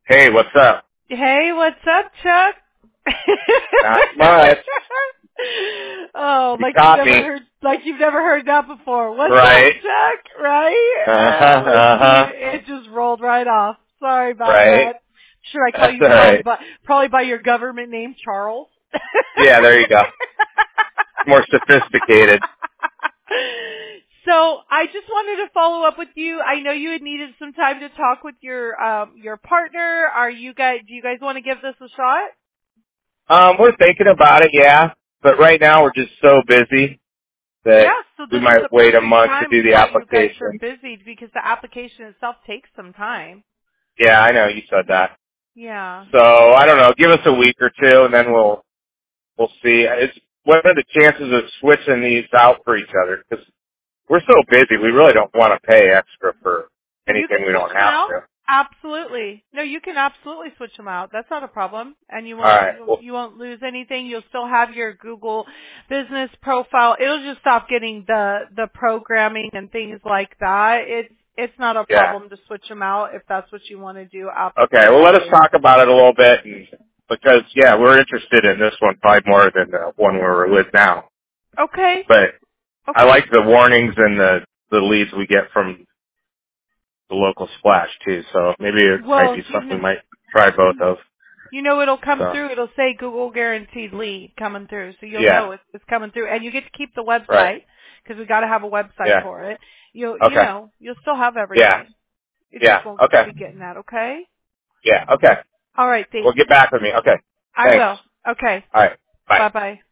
Hey, what's up? Hey, what's up, Chuck? Not much. Oh, You caught me. like you've never heard that before. What's Right. up, Chuck? Right? Uh-huh. It just rolled right off. Sorry about Right. that. Should I call That's you all right. probably by your government name, Charles? Yeah, there you go. More sophisticated. So I just wanted to follow up with you. I know you had needed some time to talk with your partner. Do you guys want to give this a shot? We're thinking about it, yeah. But right now we're just so busy that Yeah, so we this is might a wait a perfect month to time do the while you guys are application. busy because the application itself takes some time. Yeah, I know, you said that. Yeah. So, I don't know, give us a week or two and then we'll see. What are the chances of switching these out for each other? Because we're so busy, we really don't want to pay extra for You can anything we switch don't them have out. to. Absolutely. No, you can absolutely switch them out. That's not a problem. And All right. Well, you won't lose anything. You'll still have your Google business profile. It'll just stop getting the programming and things like that. It's not a yeah. problem to switch them out if that's what you want to do. Okay. Well, let us Absolutely. talk about it a little bit, because we're interested in this one probably more than the one we're with now. Okay. But I Okay. like the warnings and the leads we get from the local splash too. So maybe it might Well, be something we might try both of. it'll come So through. It'll say Google guaranteed lead coming through, so you'll yeah. know it's coming through, and you get to keep the Right. website because we got to have a website Yeah. for it. Okay. You'll still have Yeah. everything. It Yeah. just won't Okay. be getting that. Okay. Yeah. Okay. All right. Well, Thanks. get back with me. Okay. I Thanks. will. Okay. All right. Bye. Bye bye.